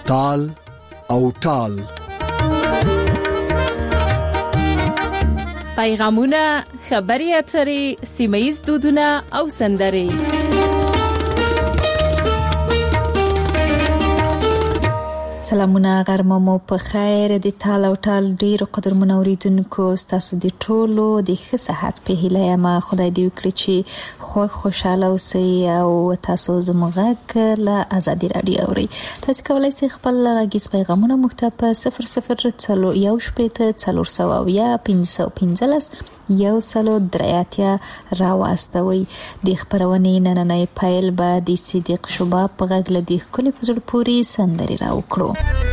تال او ټال. پیغامونه، خبري اترې، سیمه‌ییز دودونه او سندرې. سلامونه، غرمه مو په خیر. د تال او ټال ډیرو قدرمن اوریدونکو، تاسو د ټولو د ښه صحت په هیله یم. خدای دې وکړي چې خوشاله اوسئ او تاسو زموږ غږ له ازادي رادیو اورئ. تاسو کولی شئ خپل غږیز پیغامونه موږ ته په 0041 515 راواستوئ. د خبرونې نننۍ پیل به د صدیق شوباب په غږ له د ښکلي په زړه پورې سندرې راوکړو.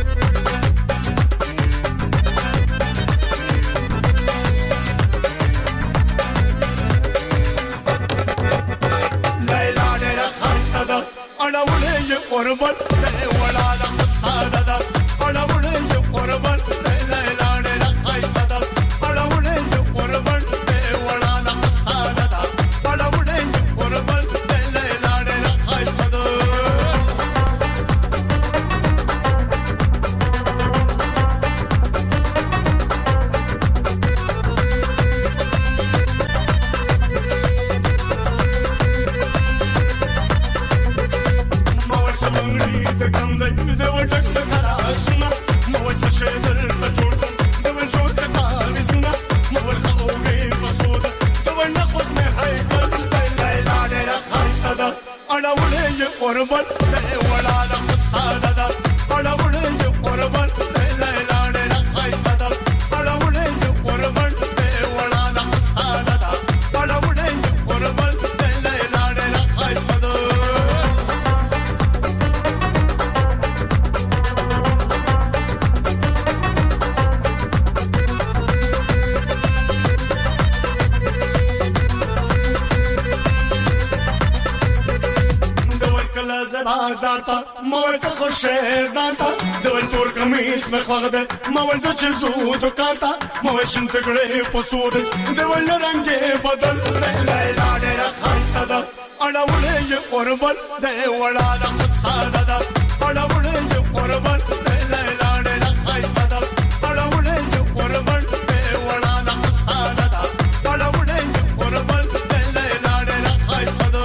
موشن تګړې پسود دیول رنگه بدل لیلا ډېر خاصه ده اړولې اوربل دی وړا د خساده ده اړولې اوربل لیلا ډېر خاصه ده اړولې اوربل دی وړا د خساده ده اړولې اوربل لیلا ډېر خاصه ده.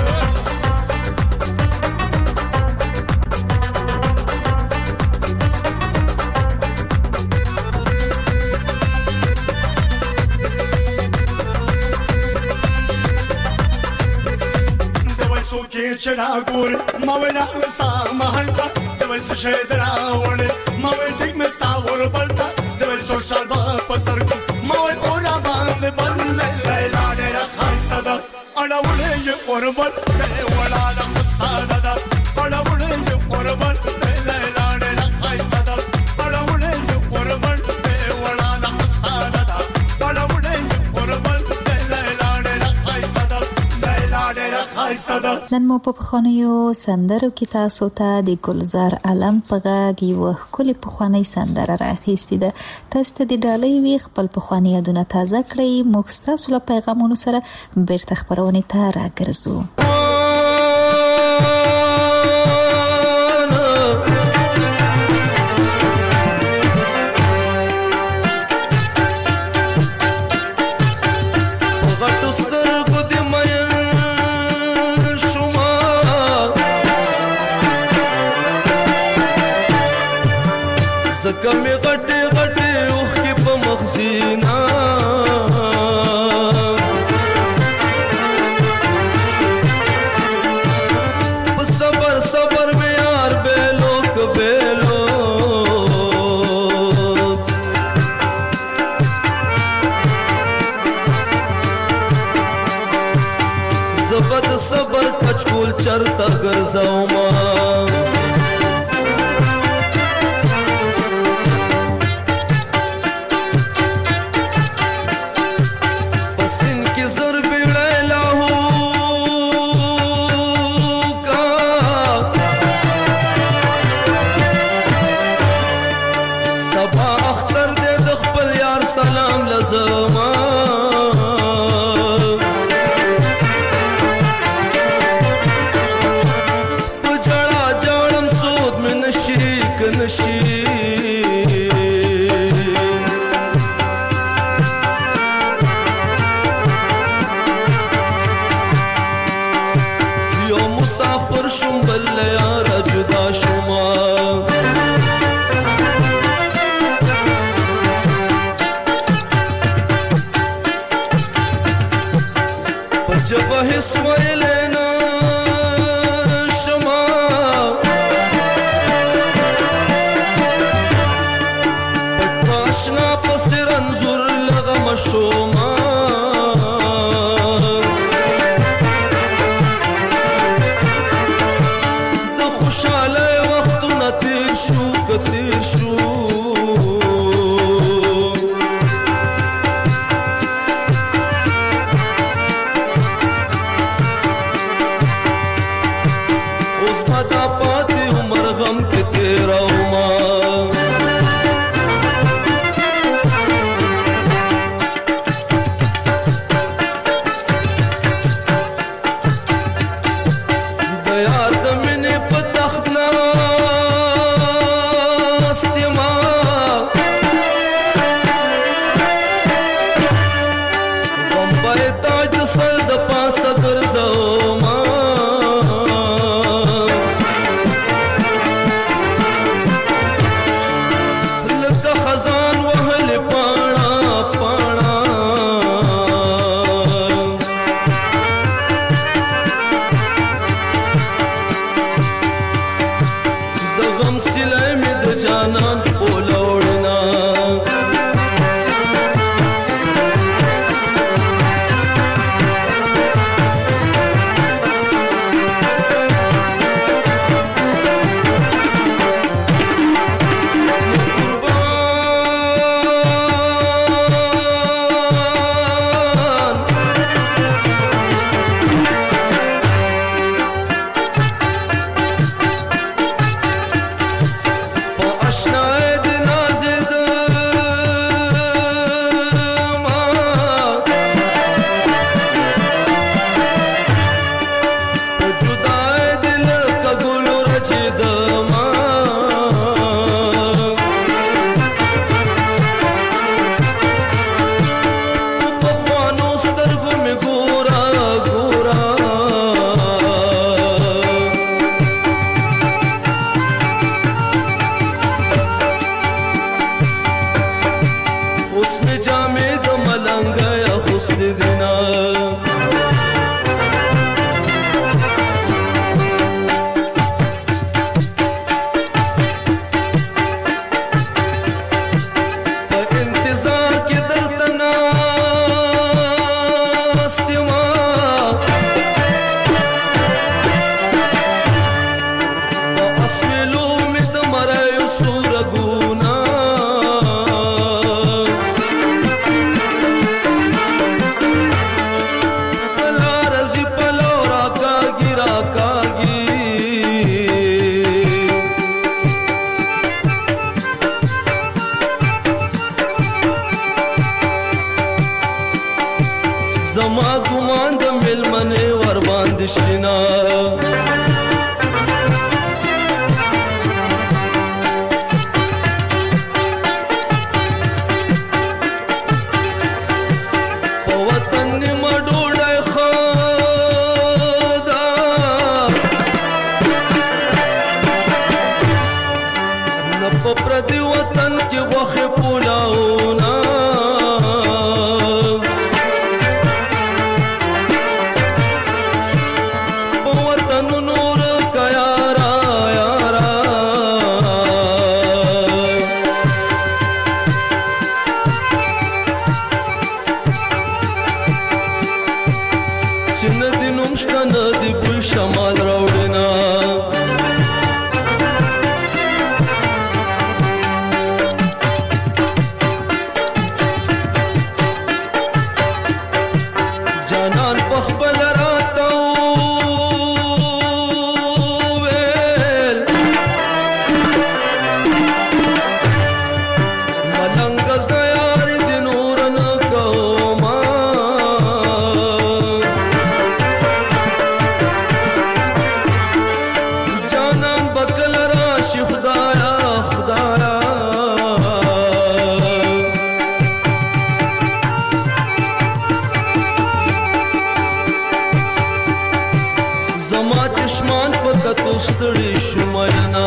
چراغور ماوینا ورسا مهانتا دول سشه دراوړ ماوی ټیک مستا ور بلتا دول سوشل با پسر کو ماوی اورا باندې بل لیلا ډېر خاصه ده اړولې اوربل دی وړا د خساده ده اړولې اوربل لیلا ډېر خاصه ده اړولې اوربل دی وړا د خساده ده اړولې اوربل لیلا ډېر خاصه ده لیلا ډېر خاصه ده. نن مو په پخوانیو سندرو کې تاسو ته د ګلزار علم په غږ یو ښکلي پخوانی سندره راخیستې ده. تاسو ته د ډالۍ وی خپل پخوانی یادونه تازه کړئ. موږ ستاسو له پیغامونو سره بیرته خپرونې ته راګرځو. کمی غټي غټي اوخ کې په مخزینا په صبر صبر مې یار بیلو کبیلو زبد صبر کچکول چرته ګرځاو ما جڑا شم بل یار جدا شما جب حس ویلینا شما پاشنا پس رنزور لغم شما د خوشاله وختونه تیر شو کتیر شو زما ګمان د ملمنه ور باندې شینا په وطن ما ډوډۍ خدا نه په پردي وطن کې غوښه پولاونا شمال راوړینا جانان په خپل راته ویل ملنګ زیار د نور نه کوما زما چشمان په کتو ستړي شو مینا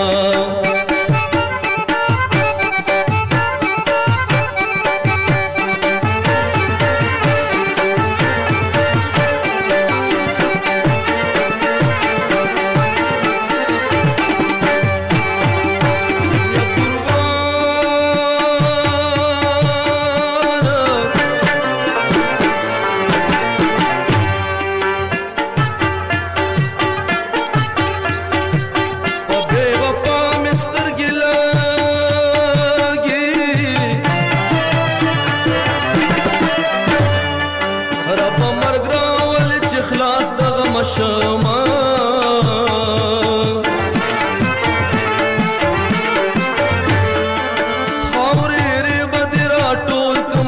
شما خاورې ری بدی را ټول کم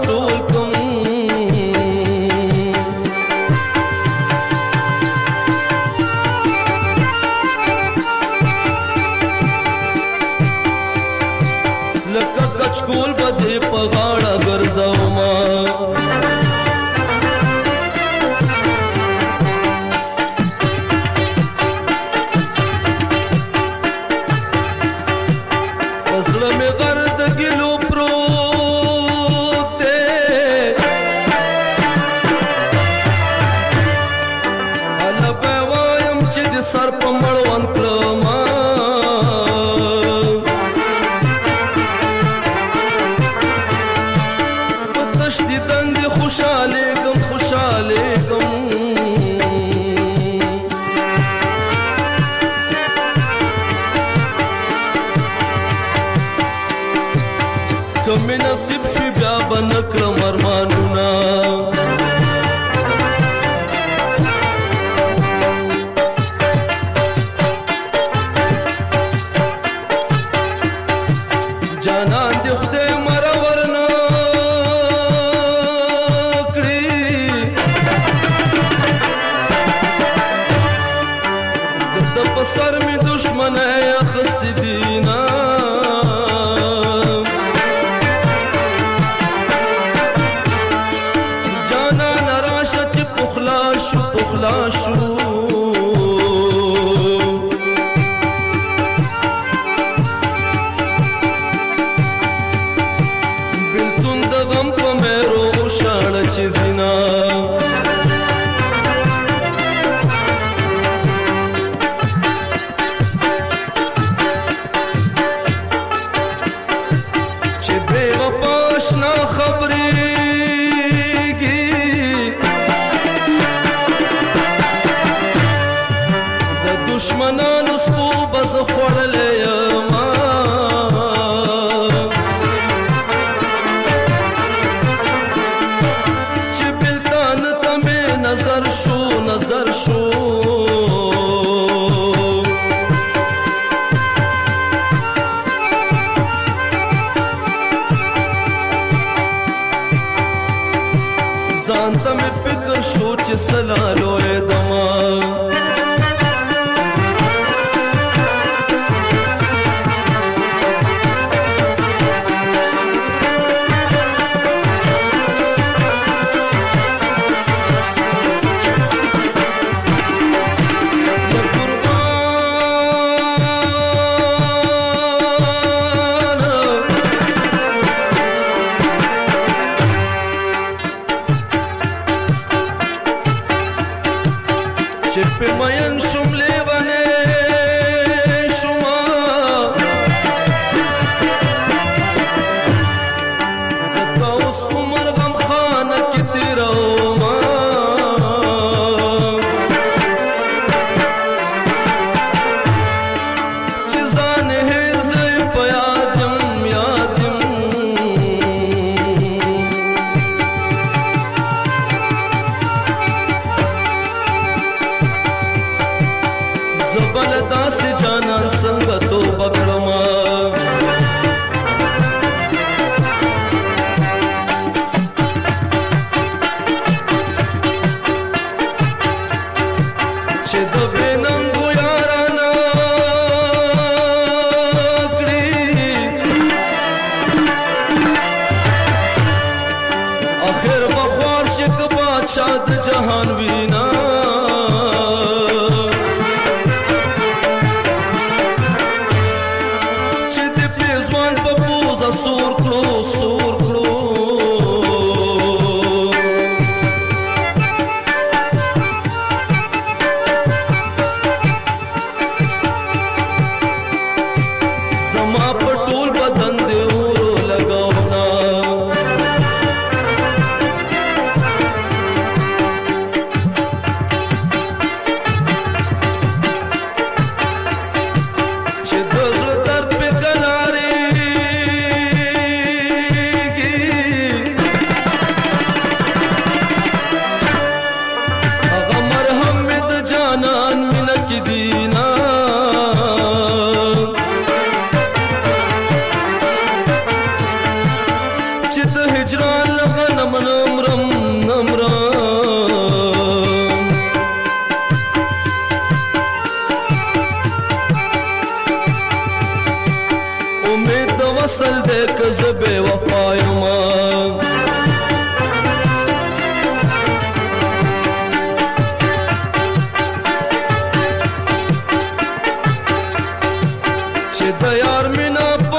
لکه کچکول بدی په غاړه ګرځوما سر په مړوند کړما په تشدي دندې خوشاله غم کم نصیب شي بیا به نکړم ارمانونه جانان دې خدای مرور نه کړی د په سر مې دشمنه اخیستې دینه جانان راشه چې پخلا شو چیزینا چې بے وفا اشنا خبرېږي د دشمنانو سپو بس خوړلی یما نظر شو ځان ته مې فکر شو چې سلالو دما چې په مین شوم لیوانې شوما زتا اوس عمر غم خانه کې تیروما چې ځان هېر زه په یاد یم زبل داسې جانان څنګه توبه کړما چې د بېننګو یارانه کړي اخر به خوار شي که بادشاه د جهان وینا وصل دې که زه بې وفا یمه چې د یار مینا په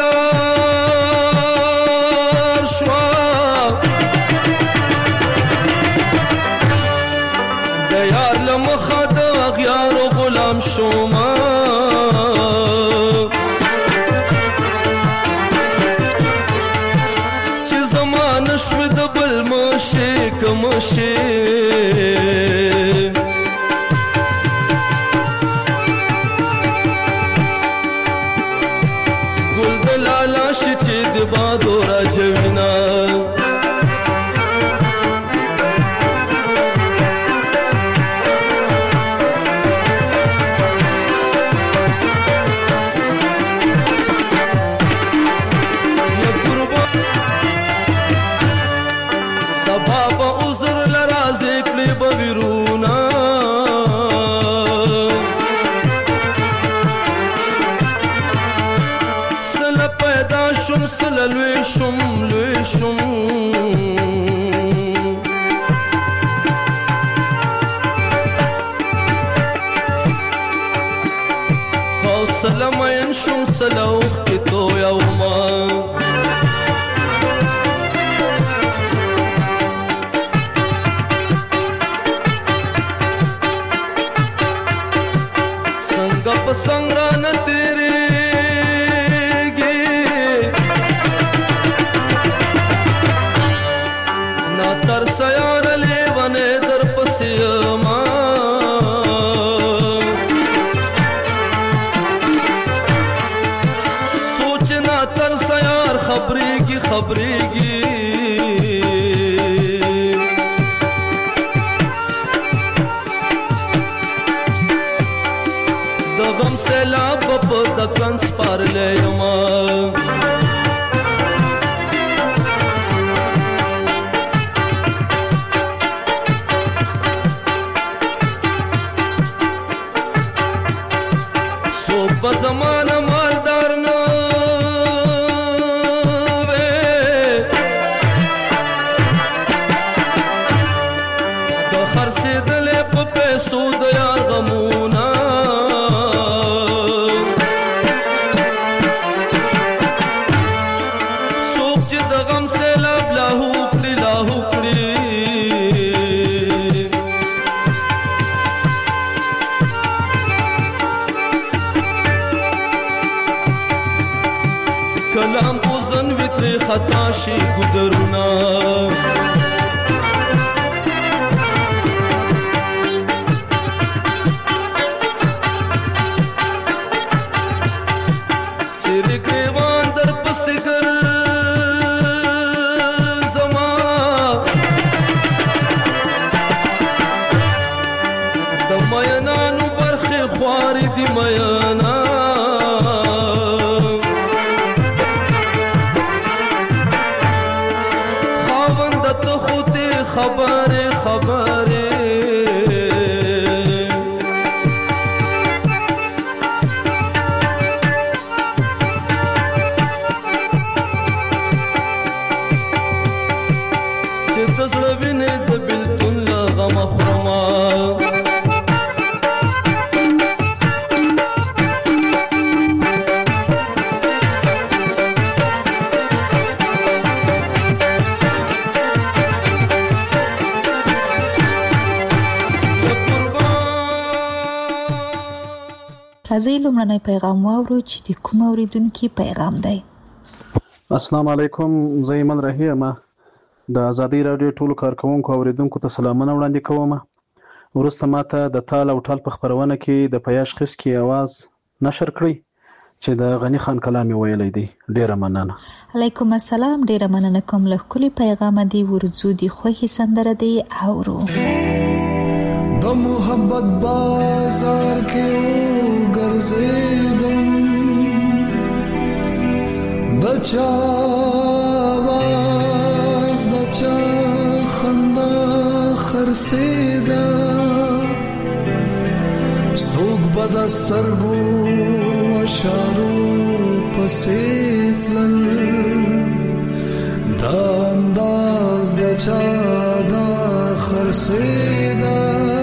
اغیار شوه د یار له مخه د اغیارو غلام شومه چې زمانه شوې د بل مشې که مشې چې د بادو راجوینا یا قربان سبا به عذر لرازې کړې به ویرونا سله لوی شم لوی شم حوصله مین شم سله اوښکې تویومه څنګه په څنګ رانه تېرې تر سیار لیوانه در پسیما سوچنا تر سیار خبریگی خبریگی د غم سیلاب په دکن سپارلی یما په زمانه مالدار نه وې د خرڅېدلې په پیسو د یار غمونه څوک چې د غم سیلاب لاهو کړي لاهو کړي کلام اوزن ویتری خطا شي ګدرونه سری ګریوان در پسې ګرځما د مینانو برخې خوارې دي مینا خبره خبره چې د زړه وینې د بېلتون له غمه خورمه راځئ لومړنی پیغام واورو چې د کوم اوریدونکي پیغام دی. السلام علیکم، زه ایمن رهی یم. د ازادي رادیو ټولو کارکونکو اوریدونکو ته سلامونه وړاندې کوم. وروسته ماته د تال او ټال په خبرونه کې د پیاش خس کې आवाज نشر کړی چې د غنی خان کلامي ویلی دی. ډیره مننه. علیکم السلام، ډیره مننه کوم. له کلی پیغام دی ورځو دی خوږی سندره دی اورو. د محبت بازار کې ګرځیدم، د چا आवाज د چا خندا خرسیدا، سوق بد سرګو اشارو په پسیتلل دا انداز د چا دا خرسیدا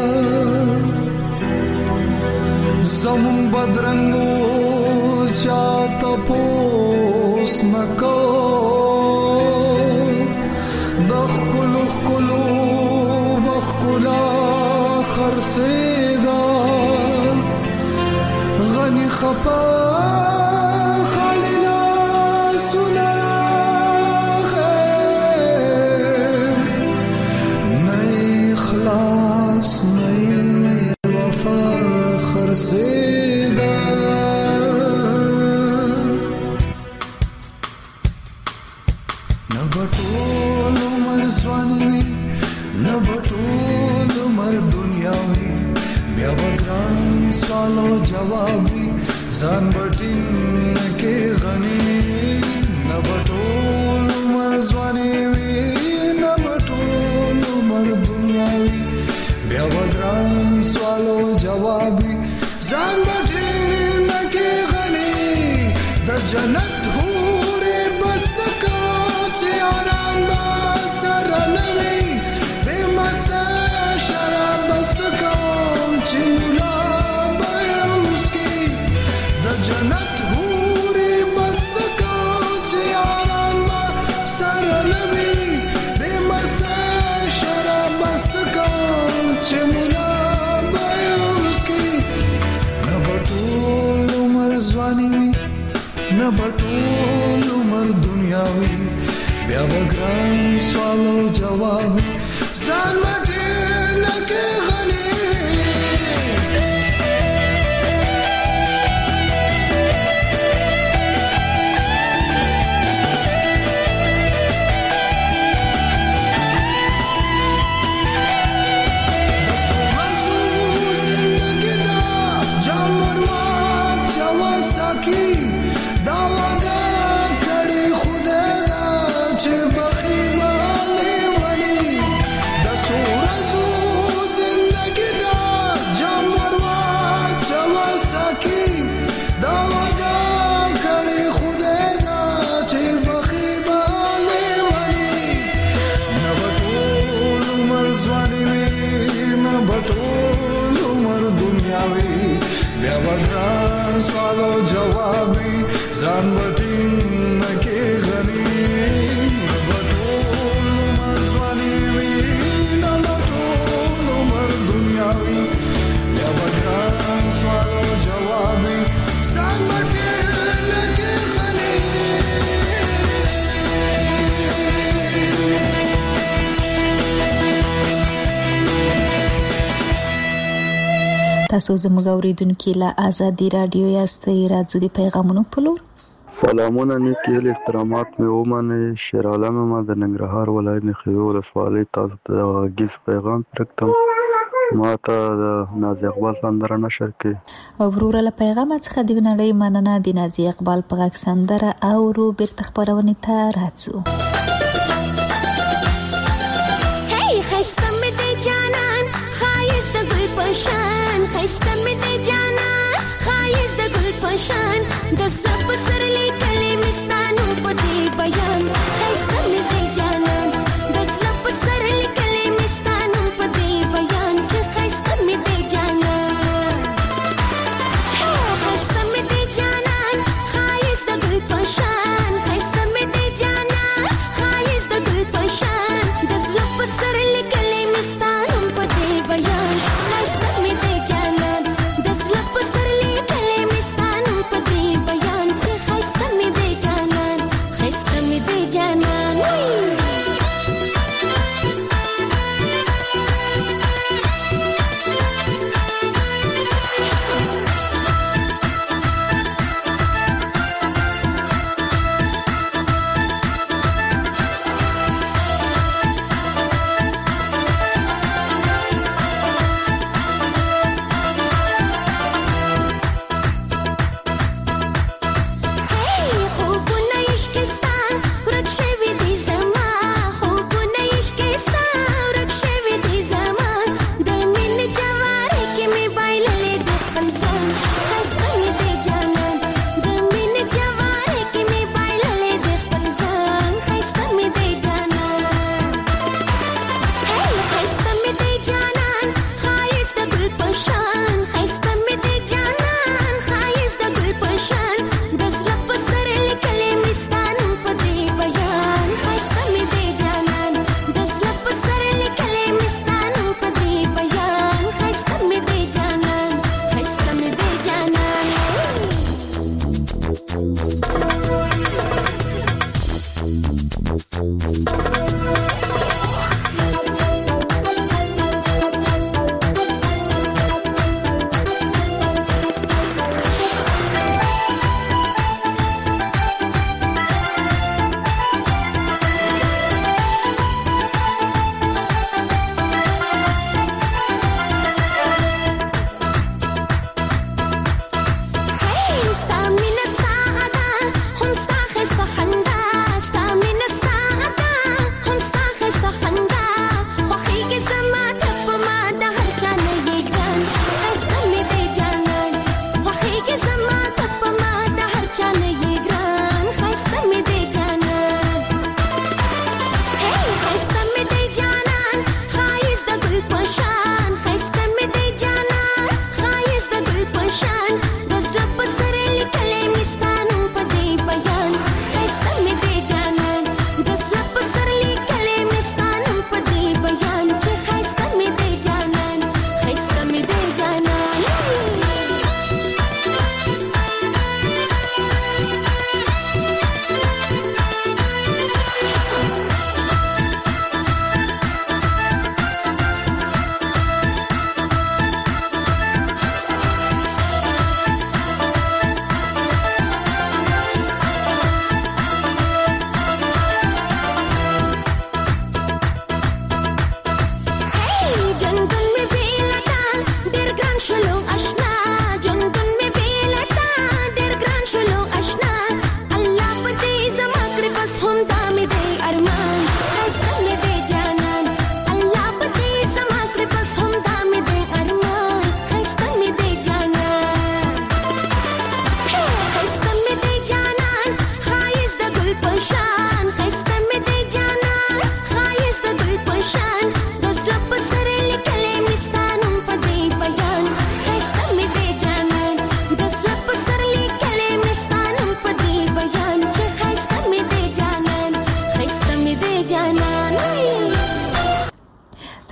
زمون بدرنګو چاته پوس نکو دخلو خلو بخلا خرسیدا غني خپا خالنا سنرا نئی خلاص نئی وفا خرسیدا نبطول عمر زوانی نبطول عمر دنیاوی بیا بگران سوالو جوابی ځان بټین کې غني نبطول عمر ځواني وي نبطول عمر دنیا وي بیا بگران سوالو جوابی ځان بټین کې غني د جنت حورې بس کا چې آرام با سره نوي به مسا شراب بس کا چملا بیاوس کی د جنت حورې بس کا چې آرام سره نبی به مسا شراب بس کا چملا بیاوس کی نبطول عمر ځواني وي نبطول عمر دنیا وي بیا بګران سوالو جواب ځان مټه لکه غني ځان وټین کې غني نبطول عمر ځواني وي نبطول عمر دنیا وي بیا بګران سوالو جواب ځان وټین کې غني تاسو زموږ اوریدونکو له آزادي رادیو یاستئ راځو د پیغامونو په لور سلامونه نیکی احترامات مې ومنه شیر عالم ما د ننګرهار ولایت نخوي ولسوالۍ تاسو ته غږیز پیغام ترکتم ما ته د نازي اقبال سندره نشر کې وروره له پیغام څخه د نړۍ مننه د نازي اقبال په غږ سندره او رو بیرته خبرونه ته راځو هی خسته مې د جانان خایست د ګل پشان خسته مې د جانان خایست د ګل پشان د زړه په سر لیکلې مستانو په دې بیان خسته مې د جانان د زړه په سر لیکلې مستانو په دې بیان چې خسته مې د جانان خسته مې د جانان خایست د ګل پشان خسته مې د جانان خایست د ګل پشان د زړه په سر لیکلې مستانو په دې بیان خسته مې د جانان د زړه په سر لیکلې مستانو په دې بیان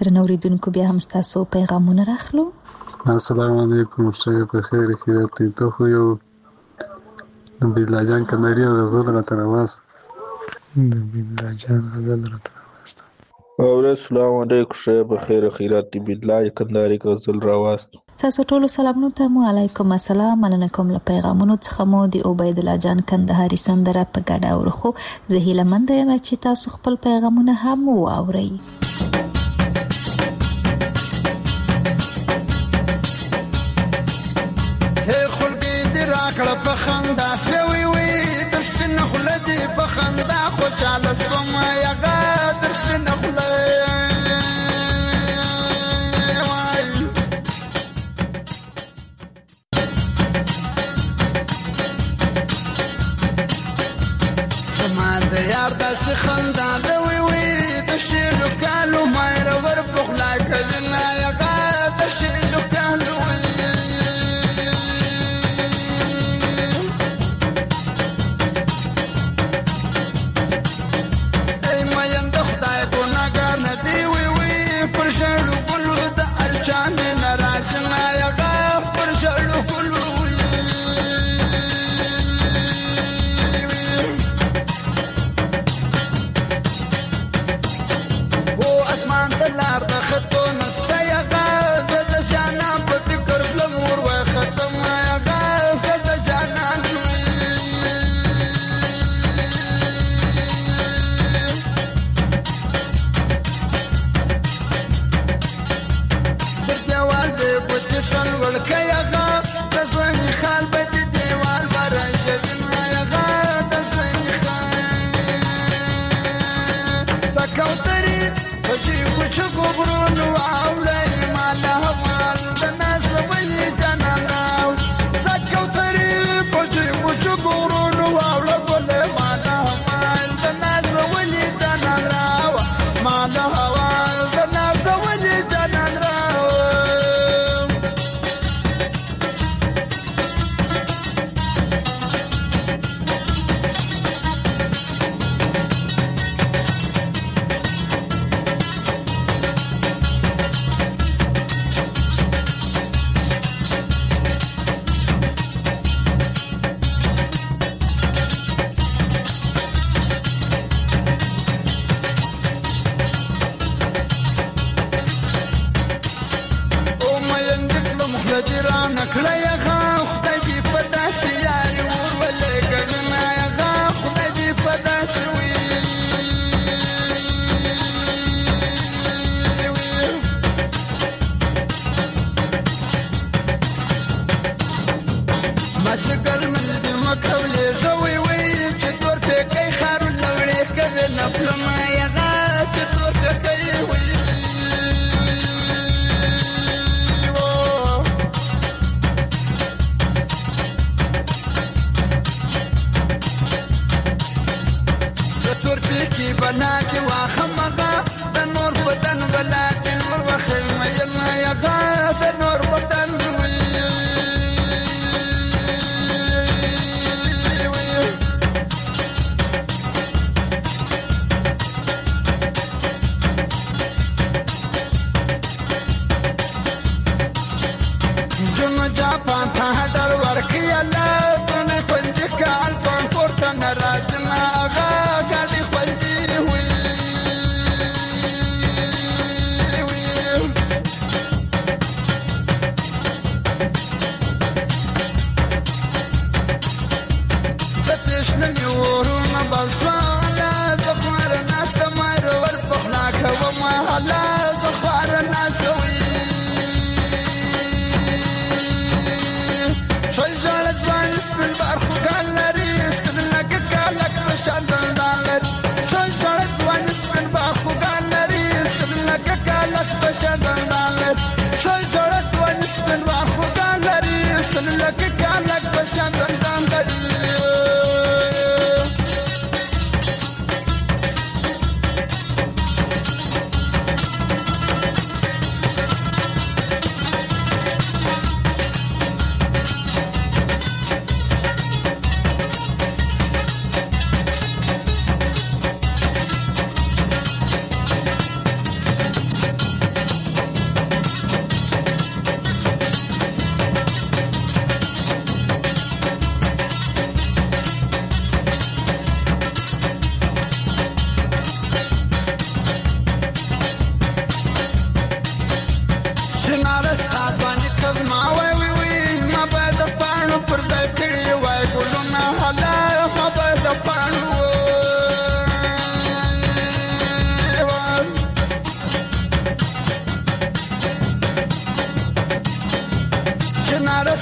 درنوریدونکو بیا هم تاسو پیغامونه راخلو. السلام علیکم، شای په خیر خیرات ته خو یو د بلا جان کندهاری غزل را ترواست السلام علیکم، شای په خیر خیرات بلا کندهاری غزل راواست. تاسو ټول سلامونه ته مو علیکم السلام. مننه کوم له پیغامونو څخه مو د عبید الله جان کندهاری سندره په ګډه اورخو. زه هیله مند یم چې تاسو خپل پیغامونه هم واورئ. کړه په خندا سوي وي د سپینه خوله دې په خندا خوشاله شوم یغه د سپینه خوله زما د یار داسې خندا ده وي وي د شیلو کالو مایر ور په خوله کړنه یغه د شیلو کالو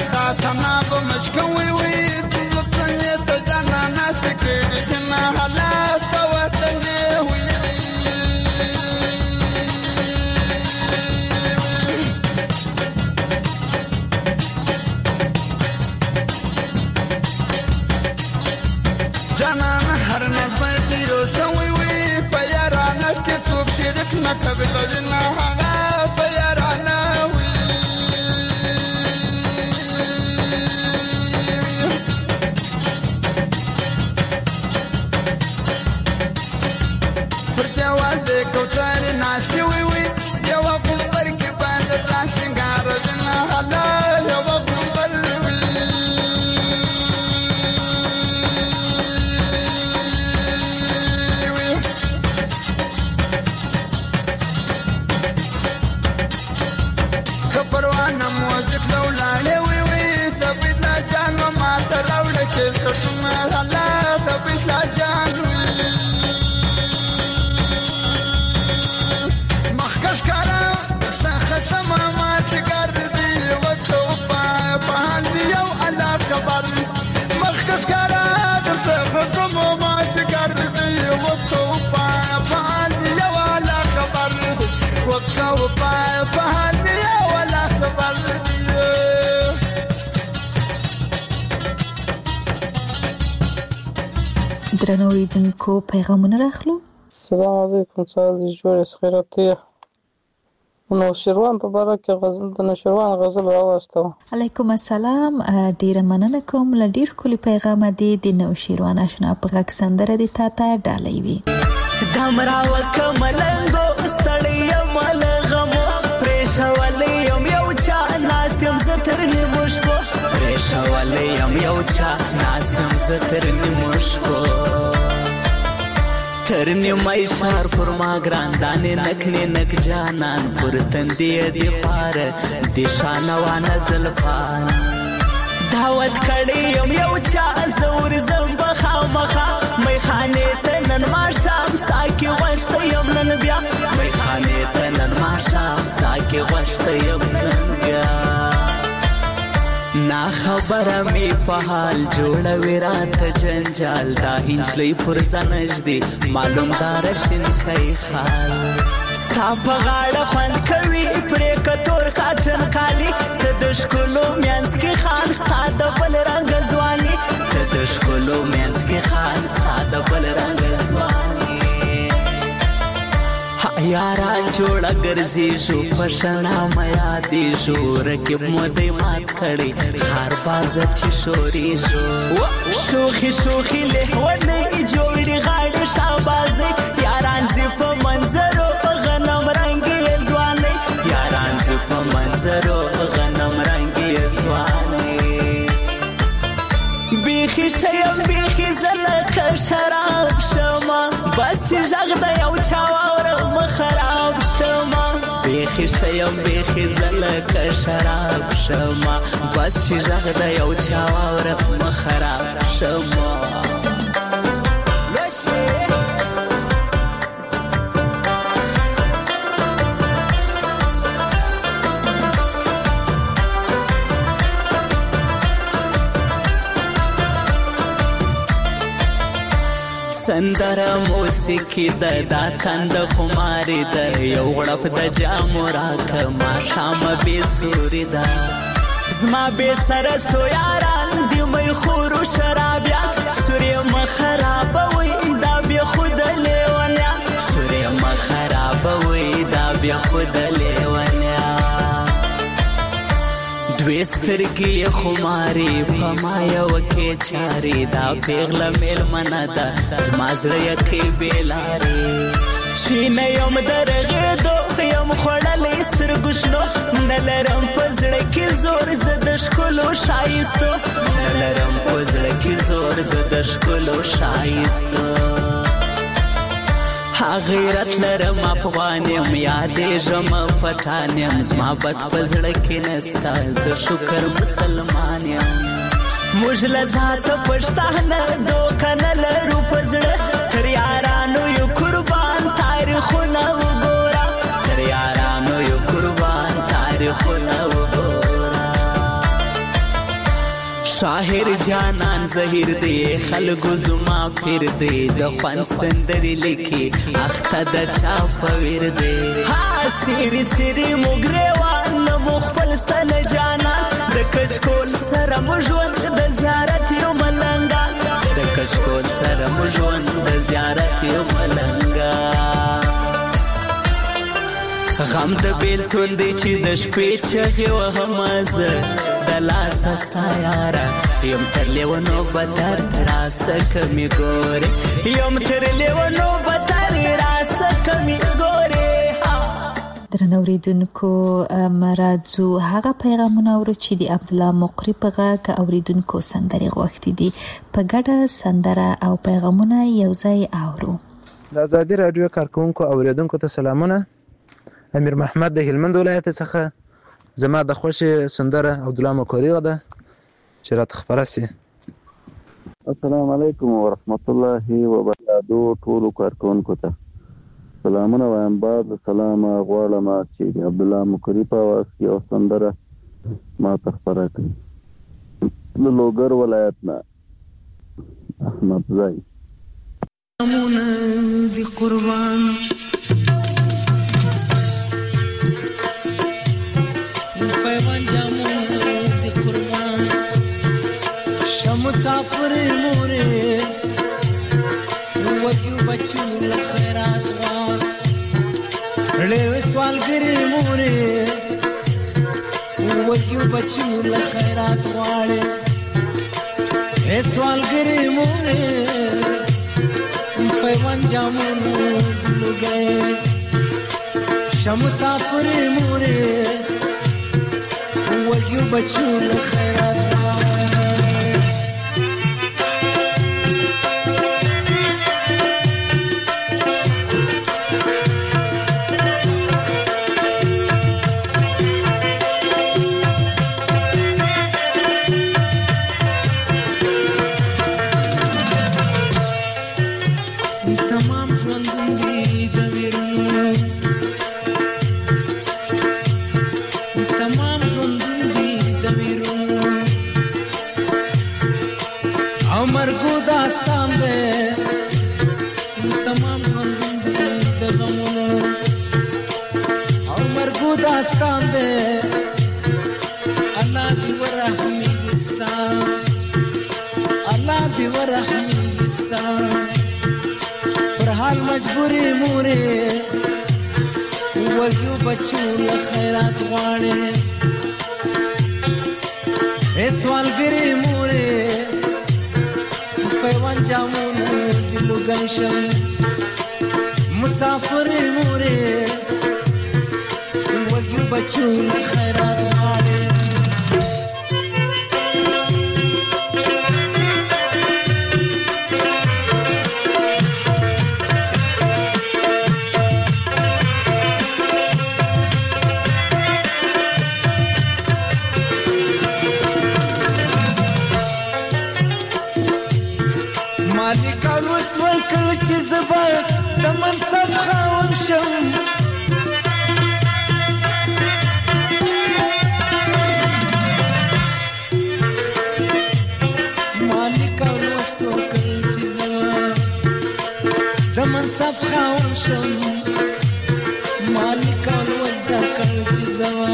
تا تنا په مشکوي وي ځکه ته جانا ناس کې جنا حالات په وطن وي جانا هر ناس باندې روسوي وي په یارانه کې څوک شریک نه قبل جنا هغه په یارانه کوتاري ناسي وي وي یو ګمبر کې باندې ځان څنګه رجنا حلال یو ګمبر وي کپروانه موزیک لولاله وي وي تبدلا جان ما تراوړ کې سټما حلال تبدلا جان مخکش کارا در سفر ما سکر دی وقتو پاهل یا ولا خبر وقتو پاهل یا ولا خبر درنو اوریدونکو پیغامونه راخلو. السلام علیکم سال جوړ خیراتیه نو شیروان په باره کې غزل د نشروان غزل راوستو. علیکم السلام ډیره مننه کوم ل ډیر کلی پیغام دی د نو شیروان آشنا په غږ سندره د تا ته ډالۍ وي دمرا وکملنګو ستړی مل غمو پرېښولې یم یو چا ناستم زتر نیمو شپو پرېښولې یم یو چا ناستم زتر نیمو شپو ترنی مای شار پر ما ګراندانې نکنې نک جانان پر تندې دی پار د شانوانه زلفان دعوت کړی یم یو چا زور زم بخامخه میخانې ته نن ما شام ساکي غوښته یم نن بیا میخانې ته نن ما شام ساکي غوښته یم نن بیا نا خبره می په حال جوړوي راته جنجال دا هنجلۍ پر ځنج دی معلوم دار شین خی خال ستا په غاړه خوند کوي پرې کتور کاټن کالی ته د ښکلو مینځ کې خان ستا د بل رنګ ځواني ته د ښکلو مینځ کې خان ستا د بل رنګ ځواني یاران جوړه ګرځي شو پښنا میا دی شو رکب مو دی مات کړي خار باز چې شوري شو شوخي شوخي له ونه جوړي غاړه شاباز یاران زی په منظرو غنم رنگي ځواني یاران زی په منظرو غنم رنگي ځواني بیخي شیم بیخي زلکه شراب شما بس چې ژغ د یو چا واورم خراب شما بیخي شیم بیخي زلکه شراب شما بس چې ژغ د یو چا واورم خراب شما سندره موسیقي د دا کند خماري د یو غړپ د جامو راک ما شام به سوري دا زما به سر سو یاران دی مې خورو شرابیا سوري مخراب وي دا به خود لیونیا سوري مخراب وي دا به خود لیونیا دوی سترګې خماري په ما یو کې چاري دا پیغله میل منا دا زما زړه کې بیلاري چې نه یم درغې دو یم خوړلې سترګو شنو نه لرم په زړه کې زور زه د ښکلو ښایستو نه لرم په زړه کې زور زه د ښکلو ښایستو غیرت لرم افغان یم یادېږم پټان یم زما بد په زړه کې نسته زه شکر مسلمان یم موږ له ذاته پښتانه دوکه نه لرو په زړه تر یارانو یو قربان تاریخونه وګوره تر یارانو یو قربان تاریخونه وګوره شاهر جانان زهیر دی خلګو زما پیر دی د خوان سندري لیکي اخته د چا پویر دی ها سری سری مګریوان مخبل ستل جانان د کچکول سره مجوند د زیارت یو ملنګا د کچکول سره مجوند د زیارت یو ملنګا غم د بیلتون دی چې د شپې چغې وهمزه د لاس ستا یاره یم تر لیونو بدر راسکه مې ګورې یم تر لیونو بدر راسکه مې ګورې درنو اوریدونکو مرادزو هغه پیغامونه اورو چې د عبدالله مقری په غږ اوریدونکو سندرې غوښتي دي په ګډه سندره او پیغامونه یو ځای اورو. د ازادي رادیو کارکونکو اوریدونکو ته سلامونه. امیر محمد د هلمند ولایت څخه زما د خوښې سندره عبدالله مقری ده چې راته خبره سي. السلام علیکم ورحمت الله وبرکاته. ټول کارکونکو ته سلامونه وایم. بعد سلام غواړم چې د عبدالله مقری په आवाज کې یو سندره ما ته خبره کړي. د لوګر ولایت نه احمد زای امونه دي قربان پیوان جامونه دي قربان شمسافر مورې وکیو بچو لخیرات غوان له سوال ګری مورې وکیو بچو لخیرات غوان سوال ګری مورې پیوان جامونه لګي شمسافر مورې وکیو بچو لخیرات غوان مجبوری مورې وګیو بچو لخیرات غواړي سوال ګری مورې پیوان جامونه دلو ګنشم مسافر مورې وګیو بچو لخیرات غواړي منصب خاون شم مالک ورستو کل چې زما د منصب خاون شم مالک ورستو کل چې زما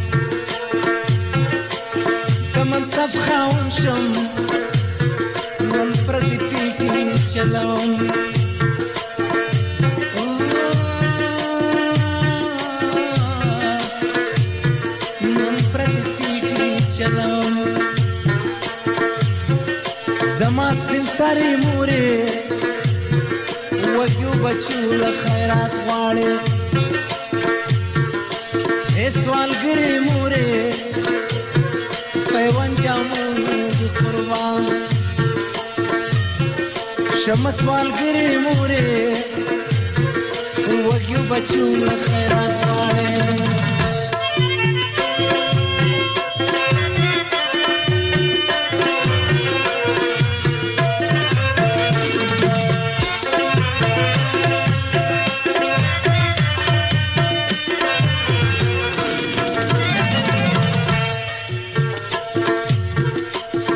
د منصب خاون شم نن پردي پیټي چلاوم ساری مورې وګیو بچو لخیرات غواړي سوال ګری مورې پیوان جامونه دي قربان شمس سوال ګری مورې وګیو بچو لخیرات غواړي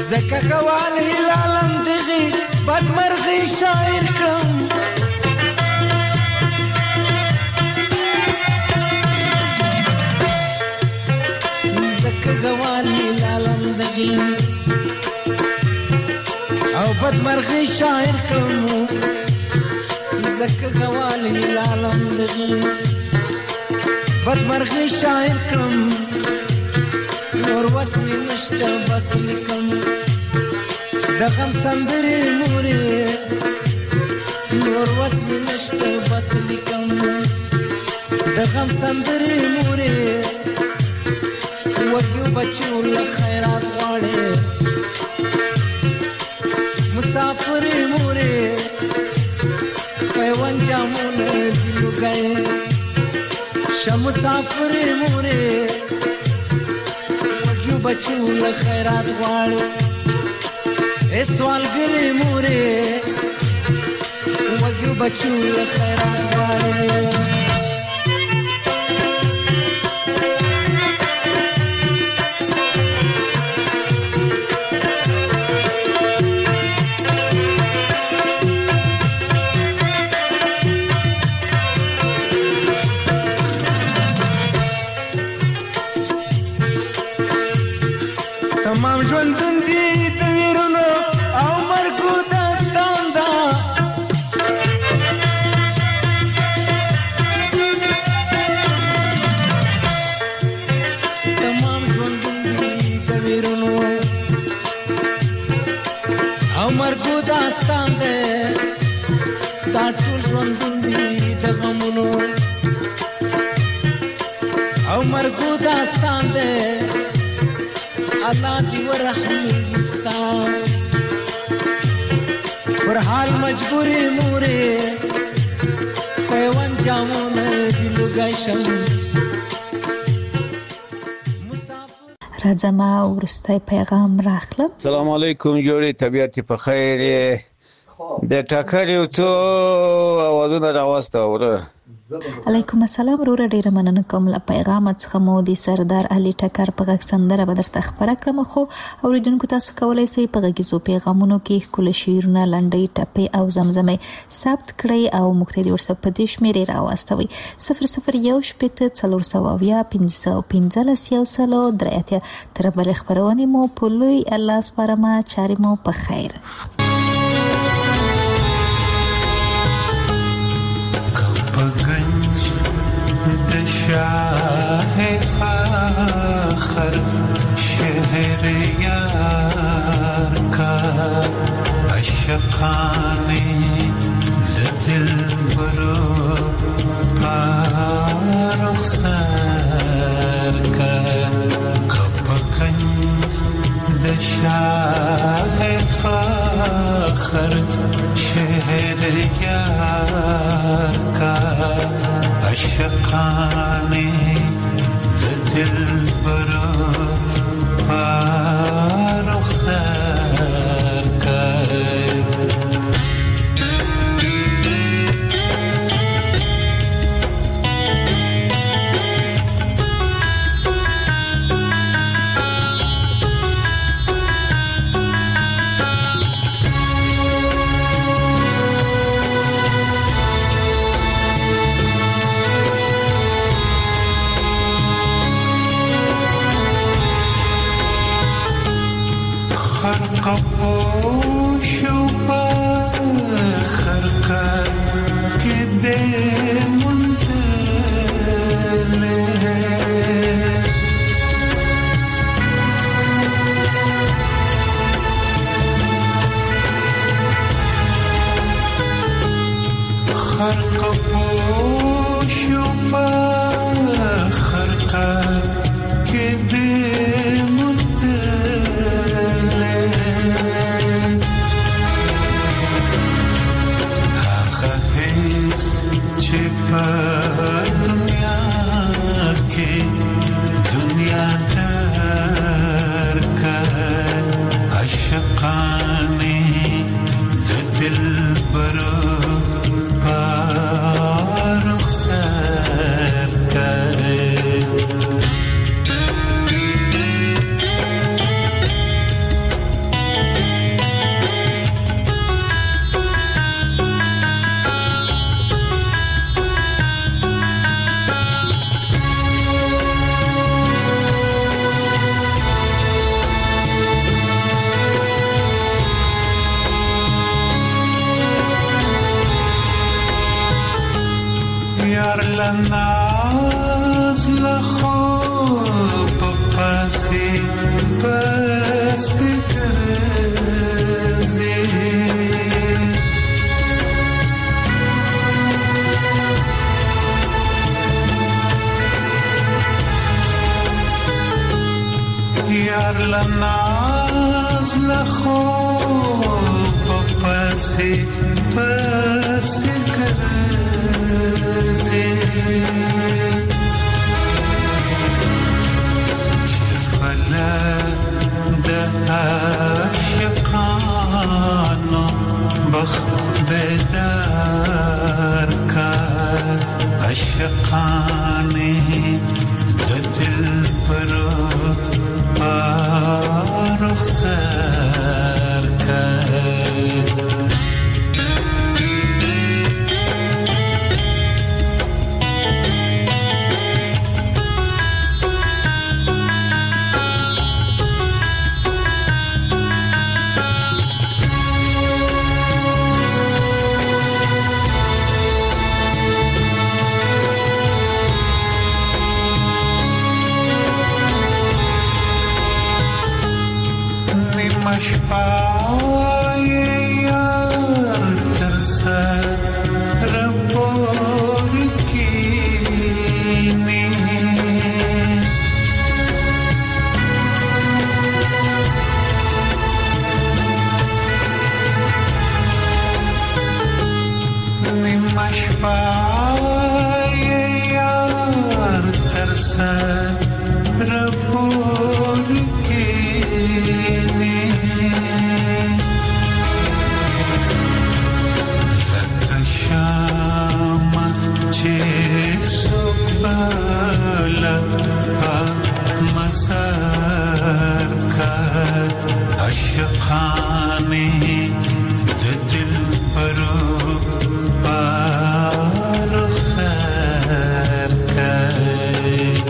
زکه غواړي لالم دغه بدمرغي شاعر کړم زکه غواړي لالم دغه او بدمرغي شاعر کړم زکه غواړي لالم دغه بدمرغي شاعر کړم نور وسمي نشته بس لیکم د غم سندرې مورې نور وسمي نشته بس لیکم د غم سندرې مورې وګیو بچو له خیرات غواړي مسافرې مورې پیوند جامونه دي لګای شم مسافرې مورې بچو له خیرات غواړي اے سوال ګرې مورې وګیو بچو له خیرات غواړي تمام ژوندون دي د ویرونو او مرګو داستان ده تمام ژوندون دي د ویرونو او مرګو داستان ده دا ټول ژوندون دي د غمونو او مرګو داستان ده الله دی ورحمي ستا پر حال مجبوري مورې پیوند جامونه دی لګایشم راځه ما ورستی پیغام راخلم. السلام علیکم جوړې طبیعت په خیر د ټاکریو څو اوازونه راوسته وره. علیکم السلام وروره ډیره مننه کوم له پیغام څخه مو د سردار علي ټکر په غږ سندره به درته خبره کړم خو اوریدونکو تاسو کولی شئ په غږیزو پیغامونو کې ښکلي شعرونه لنډۍ ټپې او زمزمې ثبت کړئ او موږ ته د وټساپ په دې شمېرې راواستوئ 00141515 تر بلې خپرونې مو په لوی الله سپارمه چارې مو په خیر. गंज शाह फाखर शहर यार का अशकाने दिल बरो रुखसर का गंज शाह फाखर शहर यार का अशकाने दिल बरो रुखसर कर لناز لخوب پسی گرزی یار لناز لخوب پسی گرزی چفلا ده عاشقانو بخت بیدار کار عاشقانی ده دل برو رخسار کار مشپای یار ترسر ربور کینی مشپای یار ترسر ربور کینی چه سبلا مسار کرد عاشقانی دل پرو رخسار کرد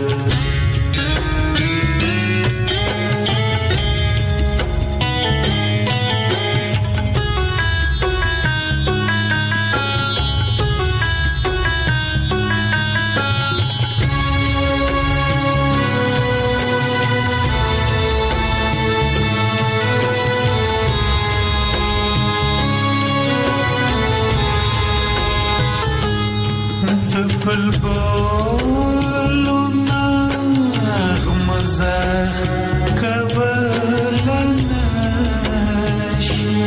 بلبلو نغمزخ قبل نشی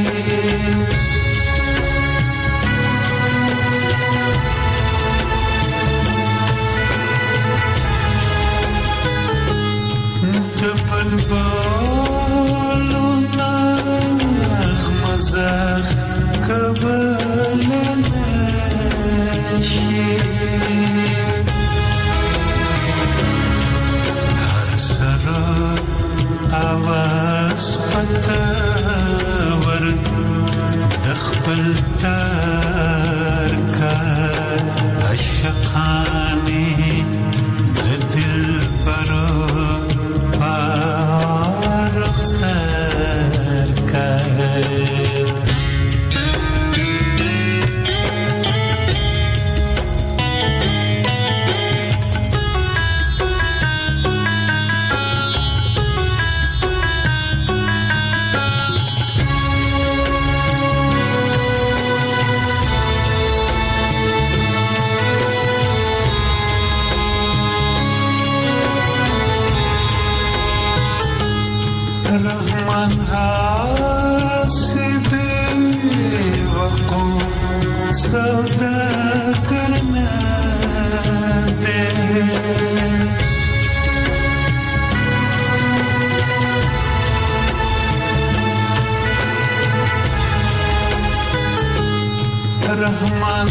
بلبلو نغمزخ قبل نشی आवाज पतावर दखबल तार का अशकानी दिल परो रखसर का रहमान हासिबे वक़ूफ़ सौदा करना दे रहमान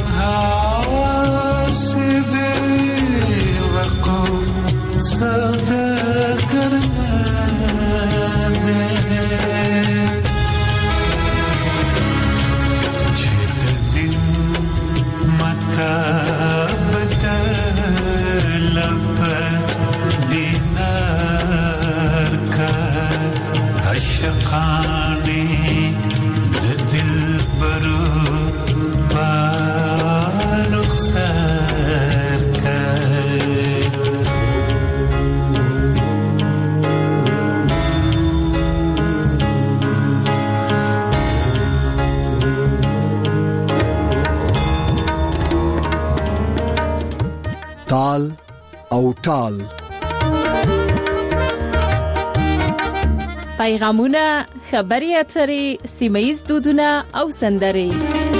हासिबे वक़ूफ़ सौदा करना दिल बरू रुखसर او ټال. پیغامونه، خبري اترې، سیمه‌ییز دودونه او سندرې.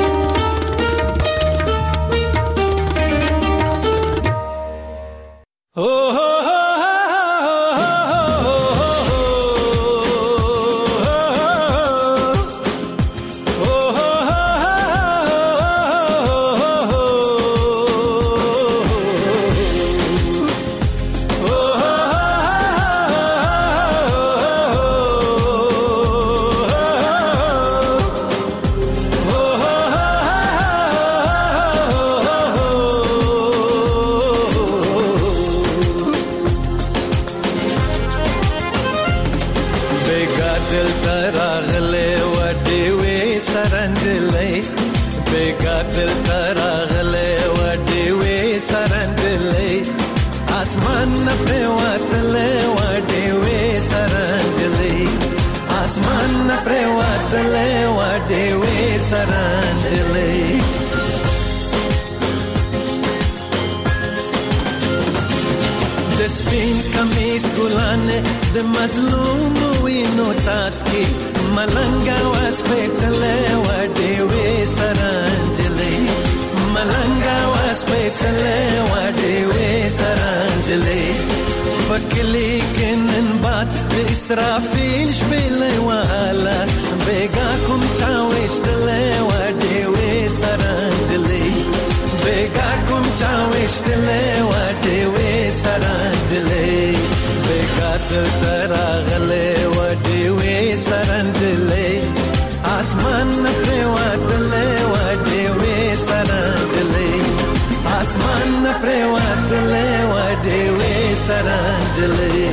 سپین کمیس ګلانه د مظلوم وینو څاڅکي ملنګا واسپېڅلې وډې وې سرانجلې ملنګا واسپېڅلې وډې وې سرانجلې پکلی کینن باد د اسرافیل شپلې والا بیگا کوم چا وشتلې وډې وې سرانجلې بیگا کوم چا وشتلې وډې وې سرانجلې بیگا تراغلې وډې وې سرانجلې اسمان په وادلې وډې وې سرانجلې اسمان په وادلې وډې وې سرانجلې.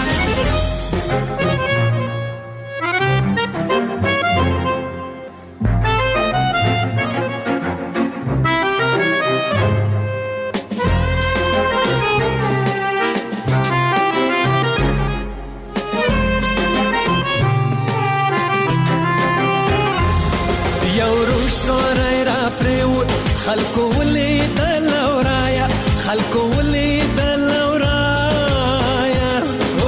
خلکو ولید لورایا خلکو ولید لورایا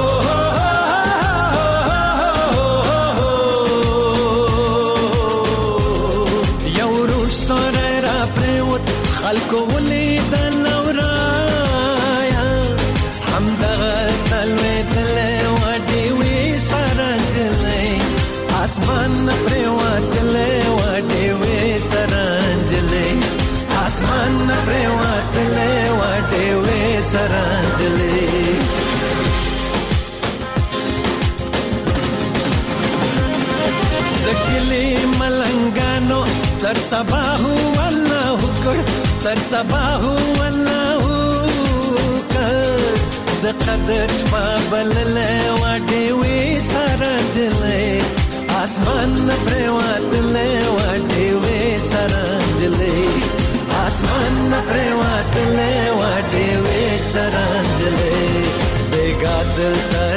یو روش سره را پریوت خلکو ولید لورایا همدغه تلوي تلې وډې وې سرانجلې اسمان پریوت تلې وډې وې سرانجلې اسمان پریواتلې وډې وې سرانجلې. د کلي ملنګانو تر سبا هو الله کړ تر سبا هو الله کړ د قدر شپه بللې وډې وې سرانجلې اسمان پریواتلې وډې وې سرانجلې اسمان پریواتلې وډې وې سرانجلې بیگا دل